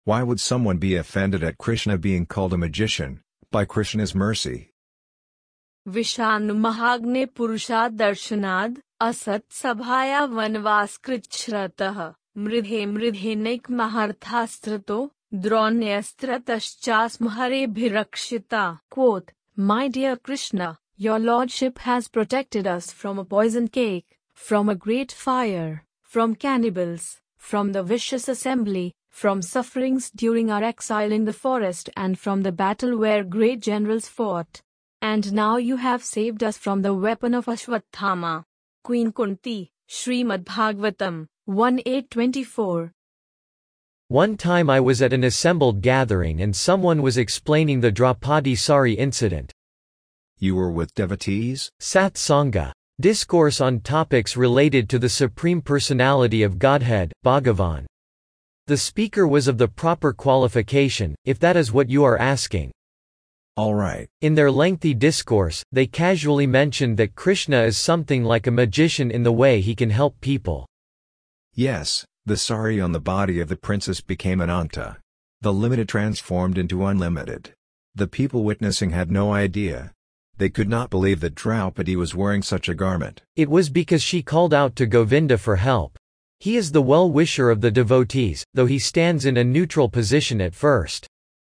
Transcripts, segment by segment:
Why would someone be offended at Krishna being called a magician, by Krishna's mercy? विषानुमहाग्ने पुरुषादर्शनाद असत सभाया वनवास कृच्छ्रतः मृधे मृधेनैक महार्थास्त्रतो द्रोण्यस्त्रतश्चास्महरेभिरक्षिता. Quote, My dear Krishna, your lordship has protected us from a poisoned cake, from a great fire, from cannibals, from the vicious assembly, from sufferings during our exile in the forest and from the battle where great generals fought. And now you have saved us from the weapon of Ashwatthama. Queen Kunti, Srimad Bhagavatam, 1:8-24. One time I was at an assembled gathering and someone was explaining the Draupadi Sari incident. You were with devotees? Satsanga. Discourse on topics related to the Supreme Personality of Godhead, Bhagavan. The speaker was of the proper qualification, if that is what you are asking. All right. In their lengthy discourse, they casually mentioned that Krishna is something like a magician in the way he can help people. Yes, the sari on the body of the princess became Ananta. The limited transformed into unlimited. The people witnessing had no idea. They could not believe that Draupadi was wearing such a garment. It was because she called out to Govinda for help. He is the well-wisher of the devotees, though he stands in a neutral position at first.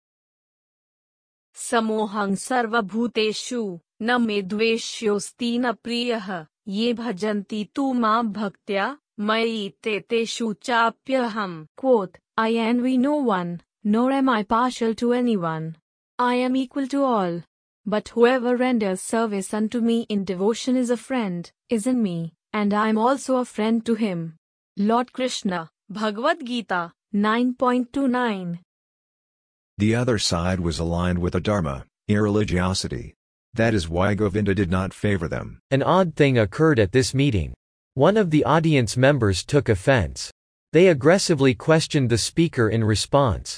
Samohang sarvabhuteshu, na me dveshyosti na priyah, ye bhajanti tu ma bhaktya, mai te teshu chapyaham. Quote, I envy no one, nor am I partial to anyone. I am equal to all. But whoever renders service unto me in devotion is a friend, is in me, and I am also a friend to him. Lord Krishna, Bhagavad Gita, 9.29. The other side was aligned with adharma, irreligiosity. That is why Govinda did not favor them. An odd thing occurred at this meeting. One of the audience members took offense. They aggressively questioned the speaker in response.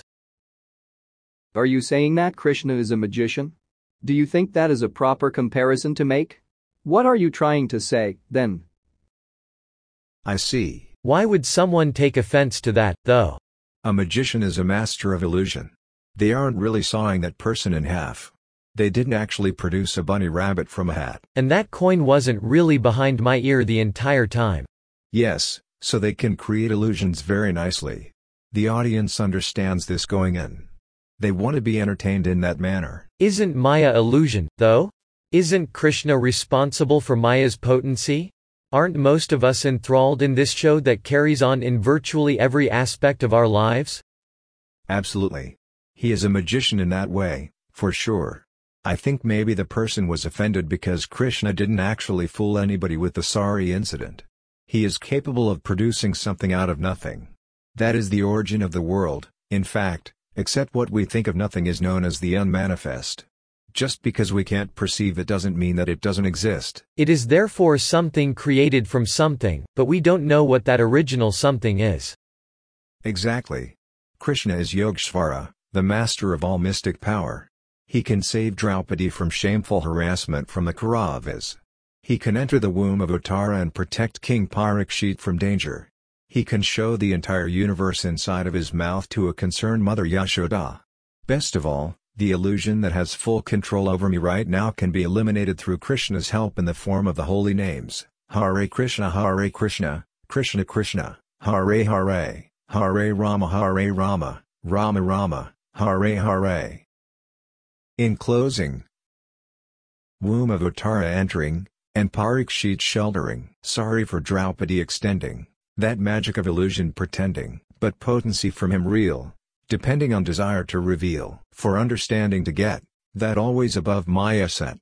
Are you saying that Krishna is a magician? Do you think that is a proper comparison to make? What are you trying to say, then? I see. Why would someone take offense to that, though? A magician is a master of illusion. They aren't really sawing that person in half. They didn't actually produce a bunny rabbit from a hat. And that coin wasn't really behind my ear the entire time. Yes, so they can create illusions very nicely. The audience understands this going in. They want to be entertained in that manner. Isn't Maya illusion, though? Isn't Krishna responsible for Maya's potency? Aren't most of us enthralled in this show that carries on in virtually every aspect of our lives? Absolutely. He is a magician in that way, for sure. I think maybe the person was offended because Krishna didn't actually fool anybody with the sari incident. He is capable of producing something out of nothing. That is the origin of the world, in fact, except what we think of nothing is known as the unmanifest. Just because we can't perceive it doesn't mean that it doesn't exist. It is therefore something created from something, but we don't know what that original something is. Exactly. Krishna is Yogeshvara, the master of all mystic power. He can save Draupadi from shameful harassment from the Kauravas. He can enter the womb of Uttara and protect King Parikshit from danger. He can show the entire universe inside of his mouth to a concerned mother Yashoda. Best of all, the illusion that has full control over me right now can be eliminated through Krishna's help in the form of the holy names, Hare Krishna, Krishna Krishna, Hare Hare, Hare Rama, Rama Rama, Hare Hare. In closing, womb of Uttara entering, and Parikshit sheltering. Sorry for Draupadi extending, that magic of illusion pretending, but potency from him real, depending on desire to reveal. For understanding to get, that always above Maya set.